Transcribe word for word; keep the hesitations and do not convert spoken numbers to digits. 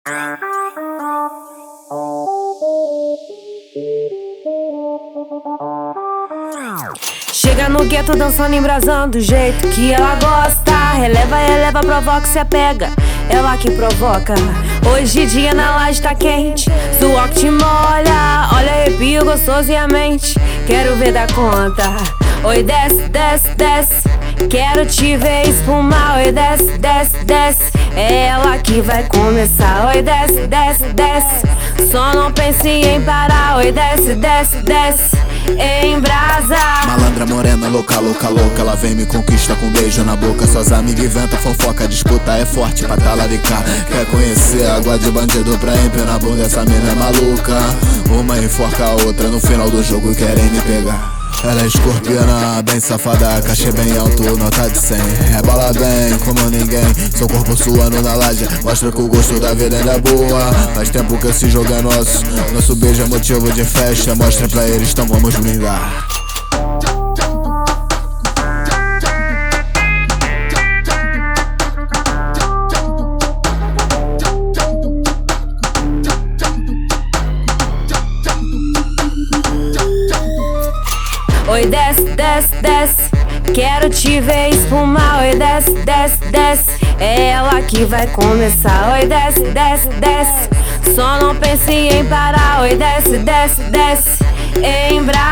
Chega no gueto dançando, embrasando do jeito que ela gosta. Releva, releva, provoca, se apega, ela que provoca. Hoje dia na laje tá quente, suor que te molha. Olha, arrepio gostoso e a mente quero ver dar conta. Oi, desce, desce, desce, quero te ver espumar. Oi, desce, desce, desce, é ela que vai começar. Oi, desce, desce, desce, só não pense em parar. Oi, desce, desce, desce, em brasa. Malandra morena, louca, louca, louca. Ela vem me conquista com beijo na boca. Suas amigas inventam fofoca, disputa é forte pra talaricar. Quer conhecer água de bandido pra empinar a bunda? Essa mina é maluca. Uma enforca a outra no final do jogo e querem me pegar. Ela é escorpiana, bem safada, cachê bem alto, nota de cem. Rebola bem, como ninguém, seu corpo suando na laje mostra que o gosto da vida ainda é boa. Faz tempo que esse jogo é nosso, nosso beijo é motivo de festa. Mostra pra eles, então vamos brindar. Oi, desce, desce, desce, quero te ver espumar. Oi, desce, desce, desce, é ela que vai começar. Oi, desce, desce, desce, só não pense em parar. Oi, desce, desce, desce, em brasa.